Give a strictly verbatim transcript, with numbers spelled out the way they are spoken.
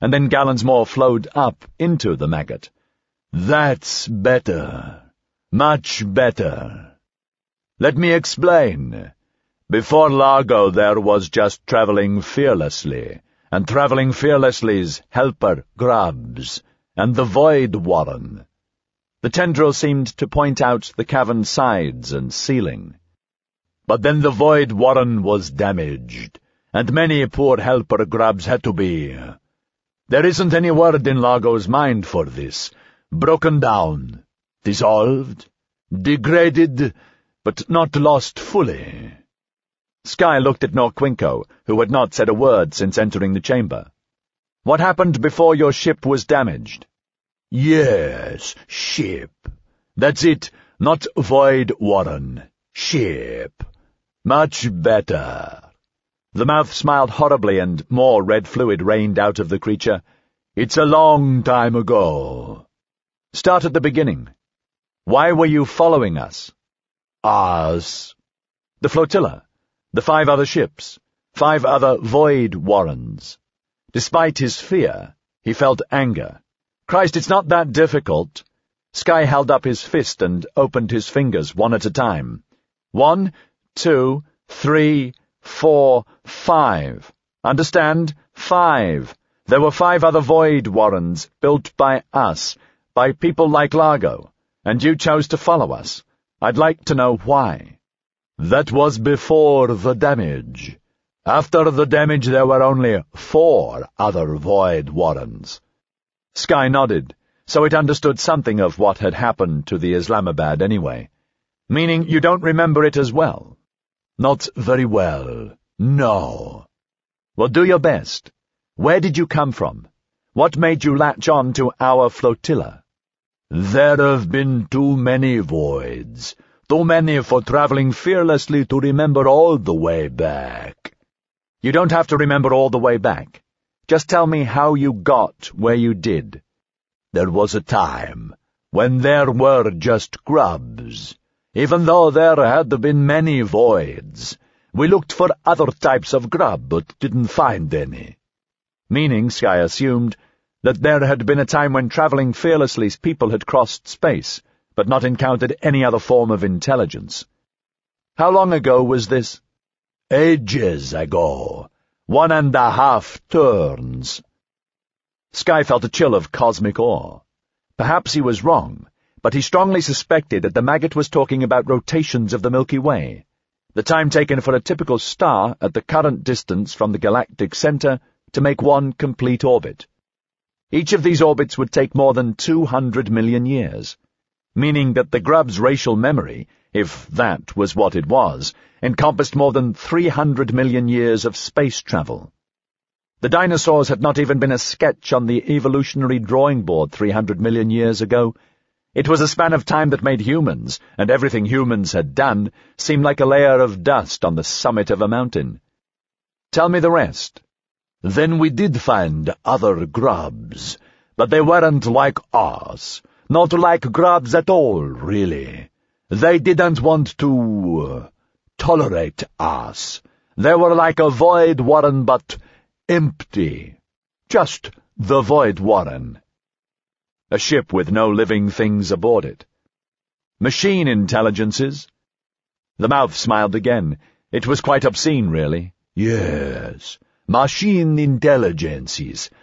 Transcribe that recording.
and then gallons more flowed up into the maggot. "That's better. Much better. Let me explain. Before Largo there was just traveling fearlessly, and traveling fearlessly's helper Grubs, and the Void Warren." The tendril seemed to point out the cavern sides and ceiling. "But then the Void Warren was damaged, and many poor helper Grubs had to be. There isn't any word in Largo's mind for this. Broken down, dissolved, degraded, but not lost fully." Sky looked at Norquinco, who had not said a word since entering the chamber. "What happened before your ship was damaged?" "Yes, ship. That's it, not Void Warren. Ship. Much better." The mouth smiled horribly and more red fluid rained out of the creature. "It's a long time ago." "Start at the beginning. Why were you following us?" "Us?" "The flotilla. The five other ships. Five other Void Warrens." Despite his fear, he felt anger. "Christ, it's not that difficult." Sky held up his fist and opened his fingers one at a time. One, two, three, four, five. Understand? Five. There were five other Void Warrens built by us, by people like Largo, and you chose to follow us. I'd like to know why. "That was before the damage. After the damage there were only four other Void Warrens." Sky nodded, so it understood something of what had happened to the Islamabad anyway. "Meaning you don't remember it as well?" "Not very well, no." "Well, do your best. Where did you come from? What made you latch on to our flotilla?" "There have been too many voids. Too many for traveling fearlessly to remember all the way back." "You don't have to remember all the way back. Just tell me how you got where you did." "There was a time when there were just grubs. Even though there had been many voids, we looked for other types of grub but didn't find any." Meaning, Sky assumed, that there had been a time when traveling fearlessly's people had crossed space, but not encountered any other form of intelligence. "How long ago was this?" "Ages ago. One and a half turns." Sky felt a chill of cosmic awe. Perhaps he was wrong, but he strongly suspected that the maggot was talking about rotations of the Milky Way, the time taken for a typical star at the current distance from the galactic center to make one complete orbit. Each of these orbits would take more than two hundred million years, meaning that the grub's racial memory, if that was what it was, encompassed more than three hundred million years of space travel. The dinosaurs had not even been a sketch on the evolutionary drawing board three hundred million years ago. It was a span of time that made humans, and everything humans had done, seem like a layer of dust on the summit of a mountain. "Tell me the rest." "Then we did find other grubs, but they weren't like us. Not like grubs at all, really. They didn't want to uh, tolerate us. They were like a Void Warren, but empty. Just the Void Warren." A ship with no living things aboard it. "Machine intelligences?" The mouth smiled again. It was quite obscene, really. "Yes, machine intelligences,